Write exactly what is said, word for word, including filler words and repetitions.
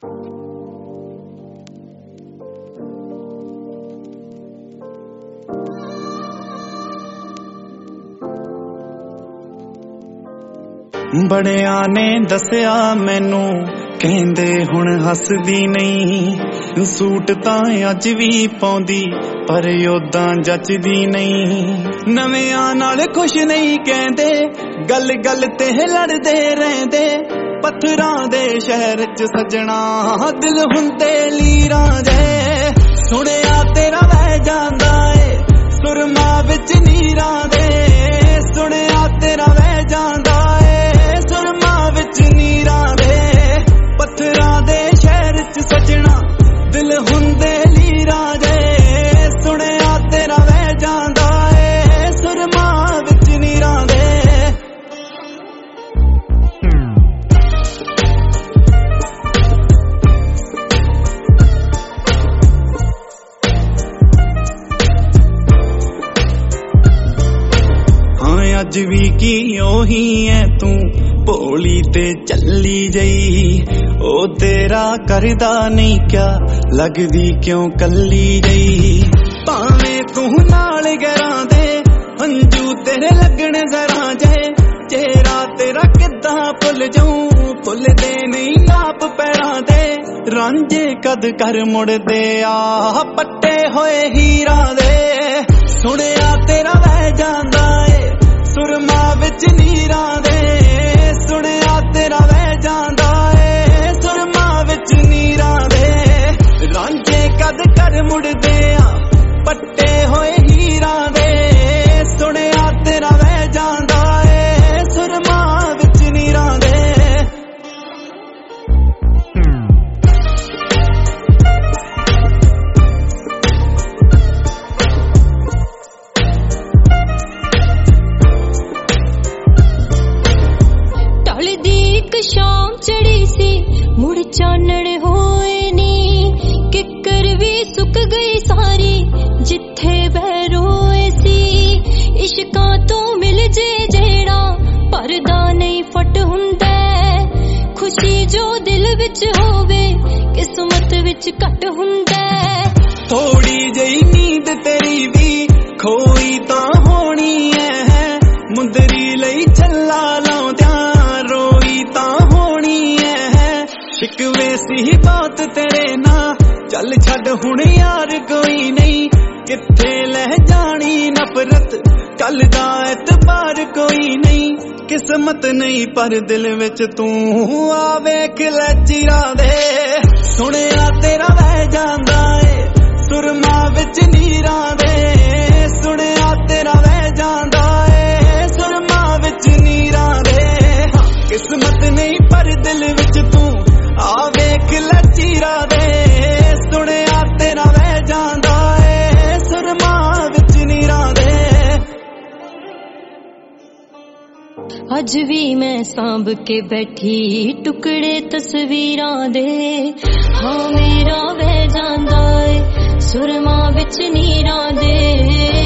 बड़िया ने दसिया मैनू कहंदे हुण हसदी नहीं, सूट तां अज भी पाउंदी पर ओदां जचदी नहीं। नविआं नाल खुश नहीं कहंदे, गल गल ते लड़दे रहंदे। पत्थरां दे शहर च सजना दिल हुंदे लीरां दे। सुणिया तेरा वह जांदा ए सुरमा विच नीरां दे। सुणिया तेरा वह जांदा ए सुरमा विच नीरां दे। पत्थरां दे शहर च सजना दिल हुंदे लीरां दे। सुणिया तेरा वह जांदा ए सुरमा विच नीरां दे। अज भी की ओही है तू भोली ते चली जई। ओ तेरा करदा नहीं क्या लगदी क्यों कली जई। भावें तू नाल गरां दे हंजू तेरे लगने जरा जाए। चेहरा तेरा किद्दां भुल जाऊं भुल दे नहीं नाप पैरां दे। रांझे कद कर मुड़ दे आ पट्टे होए हीरा दे। सुणिया तेरा वह जांदा ए सुरमा विच नीरां दे। सुणिया तेरा वह जांदा ए सुरमा विच नीरां दे। रांझे कद कर मुड़ दे आ पट्टे होए हीरां दे। सुणिया तेरा वह जांदा ए सुरमा विच नीरां दे। शाम चढ़ी सी मुड़ चानण होए नी। किकर भी सुक गई सारी जिथे बह रोए सी। इश्कां तो मिल जे जेड़ा परदा नहीं फट हुंदा। खुशी जो दिल विच होवे किस्मत विच घट हुंदा। थोड़ी जही नींद तेरी भी खोई तां होनी है। मुंदरी लई छल्ला लाउंदियां रोई तां होनी है। शिकवे सी बात तेरे ना चल छड़ हुण यार कोई नहीं। किथे लह जानी नफरत कल दा एतबार कोई नहीं। किस्मत नहीं पर दिल विच तू आ वेख लै चिरा दे। सुणिया तेरा वह जांदा ए सुरमा विच नीरां दे। सुणिया तेरा वह जांदा ए सुरमा विच नीरां दे। किस्मत नहीं पर दिल विच तू आ वेख लै चीरा दे। सुणिया तेरा वह जांदा ए सुरमा विच नीरां दे। अज भी मैं सांभ के बैठी टुकड़े तस्वीरां दे। हाँ मेरा वह जांदा ए सुरमा विच नीरां दे।